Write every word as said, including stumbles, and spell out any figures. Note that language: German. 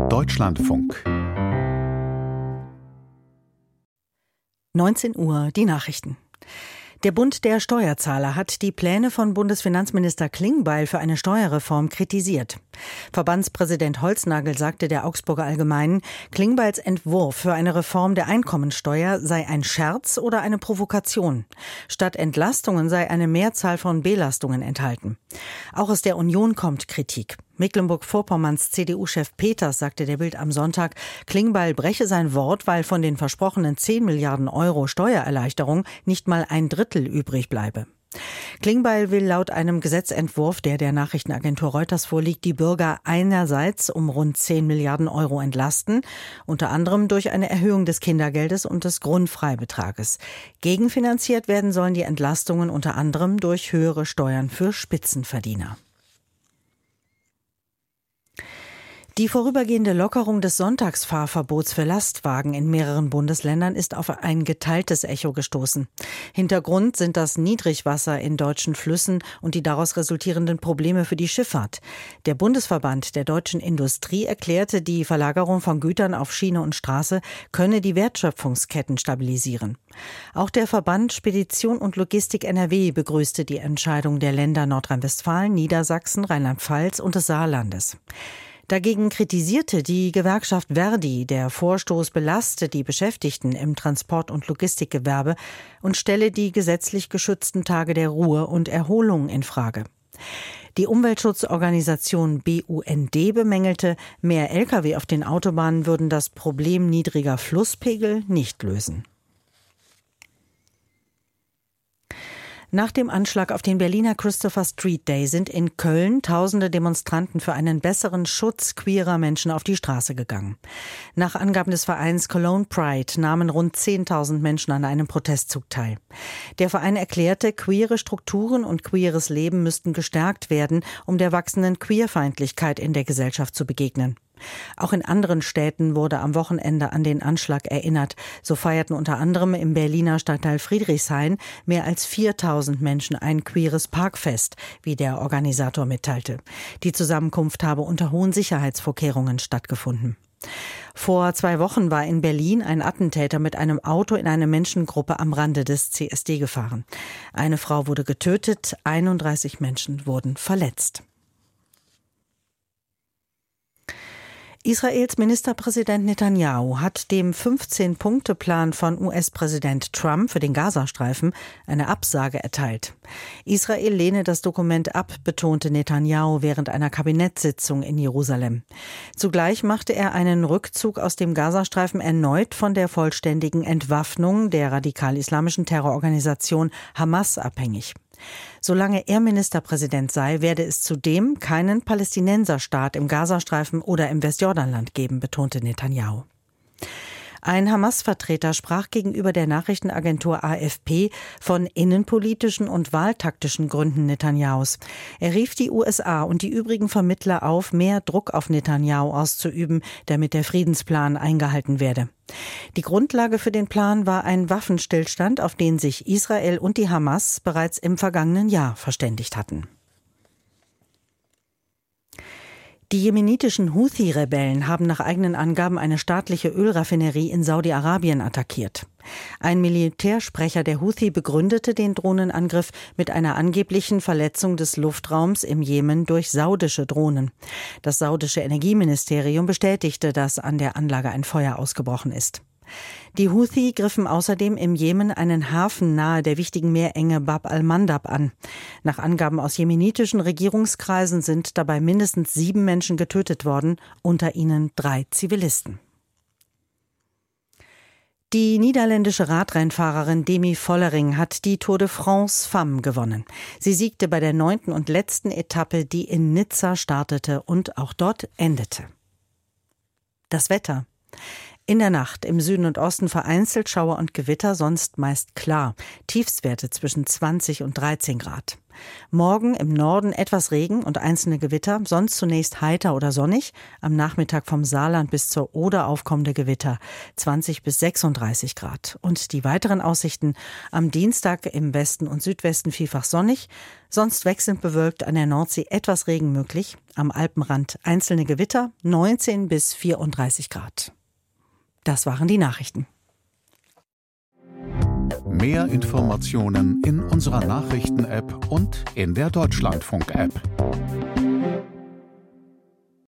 Deutschlandfunk. neunzehn Uhr, die Nachrichten. Der Bund der Steuerzahler hat die Pläne von Bundesfinanzminister Klingbeil für eine Steuerreform kritisiert. Verbandspräsident Holznagel sagte der Augsburger Allgemeinen, Klingbeils Entwurf für eine Reform der Einkommensteuer sei ein Scherz oder eine Provokation. Statt Entlastungen sei eine Mehrzahl von Belastungen enthalten. Auch aus der Union kommt Kritik. Mecklenburg-Vorpommerns C D U-Chef Peters sagte der Bild am Sonntag, Klingbeil breche sein Wort, weil von den versprochenen zehn Milliarden Euro Steuererleichterung nicht mal ein Drittel übrig bleibe. Klingbeil will laut einem Gesetzentwurf, der der Nachrichtenagentur Reuters vorliegt, die Bürger einerseits um rund zehn Milliarden Euro entlasten, unter anderem durch eine Erhöhung des Kindergeldes und des Grundfreibetrages. Gegenfinanziert werden sollen die Entlastungen unter anderem durch höhere Steuern für Spitzenverdiener. Die vorübergehende Lockerung des Sonntagsfahrverbots für Lastwagen in mehreren Bundesländern ist auf ein geteiltes Echo gestoßen. Hintergrund sind das Niedrigwasser in deutschen Flüssen und die daraus resultierenden Probleme für die Schifffahrt. Der Bundesverband der deutschen Industrie erklärte, die Verlagerung von Gütern auf Schiene und Straße könne die Wertschöpfungsketten stabilisieren. Auch der Verband Spedition und Logistik N R W begrüßte die Entscheidung der Länder Nordrhein-Westfalen, Niedersachsen, Rheinland-Pfalz und des Saarlandes. Dagegen kritisierte die Gewerkschaft Verdi, der Vorstoß belaste die Beschäftigten im Transport- und Logistikgewerbe und stelle die gesetzlich geschützten Tage der Ruhe und Erholung in Frage. Die Umweltschutzorganisation B U N D bemängelte, mehr L K W auf den Autobahnen würden das Problem niedriger Flusspegel nicht lösen. Nach dem Anschlag auf den Berliner Christopher Street Day sind in Köln tausende Demonstranten für einen besseren Schutz queerer Menschen auf die Straße gegangen. Nach Angaben des Vereins Cologne Pride nahmen rund zehntausend Menschen an einem Protestzug teil. Der Verein erklärte, queere Strukturen und queeres Leben müssten gestärkt werden, um der wachsenden Queerfeindlichkeit in der Gesellschaft zu begegnen. Auch in anderen Städten wurde am Wochenende an den Anschlag erinnert. So feierten unter anderem im Berliner Stadtteil Friedrichshain mehr als viertausend Menschen ein queeres Parkfest, wie der Organisator mitteilte. Die Zusammenkunft habe unter hohen Sicherheitsvorkehrungen stattgefunden. Vor zwei Wochen war in Berlin ein Attentäter mit einem Auto in eine Menschengruppe am Rande des C S D gefahren. Eine Frau wurde getötet, einunddreißig Menschen wurden verletzt. Israels Ministerpräsident Netanyahu hat dem fünfzehn-Punkte-Plan von U S-Präsident Trump für den Gazastreifen eine Absage erteilt. Israel lehne das Dokument ab, betonte Netanyahu während einer Kabinettssitzung in Jerusalem. Zugleich machte er einen Rückzug aus dem Gazastreifen erneut von der vollständigen Entwaffnung der radikal-islamischen Terrororganisation Hamas abhängig. Solange er Ministerpräsident sei, werde es zudem keinen Palästinenserstaat im Gazastreifen oder im Westjordanland geben, betonte Netanyahu. Ein Hamas-Vertreter sprach gegenüber der Nachrichtenagentur A F P von innenpolitischen und wahltaktischen Gründen Netanyahus. Er rief die U S A und die übrigen Vermittler auf, mehr Druck auf Netanyahu auszuüben, damit der Friedensplan eingehalten werde. Die Grundlage für den Plan war ein Waffenstillstand, auf den sich Israel und die Hamas bereits im vergangenen Jahr verständigt hatten. Die jemenitischen Houthi-Rebellen haben nach eigenen Angaben eine staatliche Ölraffinerie in Saudi-Arabien attackiert. Ein Militärsprecher der Houthi begründete den Drohnenangriff mit einer angeblichen Verletzung des Luftraums im Jemen durch saudische Drohnen. Das saudische Energieministerium bestätigte, dass an der Anlage ein Feuer ausgebrochen ist. Die Houthi griffen außerdem im Jemen einen Hafen nahe der wichtigen Meerenge Bab al-Mandab an. Nach Angaben aus jemenitischen Regierungskreisen sind dabei mindestens sieben Menschen getötet worden, unter ihnen drei Zivilisten. Die niederländische Radrennfahrerin Demi Vollering hat die Tour de France Femmes gewonnen. Sie siegte bei der neunten und letzten Etappe, die in Nizza startete und auch dort endete. Das Wetter. In der Nacht im Süden und Osten vereinzelt Schauer und Gewitter, sonst meist klar. Tiefstwerte zwischen zwanzig und dreizehn Grad. Morgen im Norden etwas Regen und einzelne Gewitter, sonst zunächst heiter oder sonnig. Am Nachmittag vom Saarland bis zur Oder aufkommende Gewitter, zwanzig bis sechsunddreißig Grad. Und die weiteren Aussichten: am Dienstag im Westen und Südwesten vielfach sonnig, sonst wechselnd bewölkt, an der Nordsee etwas Regen möglich. Am Alpenrand einzelne Gewitter, neunzehn bis vierunddreißig Grad. Das waren die Nachrichten. Mehr Informationen in unserer Nachrichten-App und in der Deutschlandfunk-App.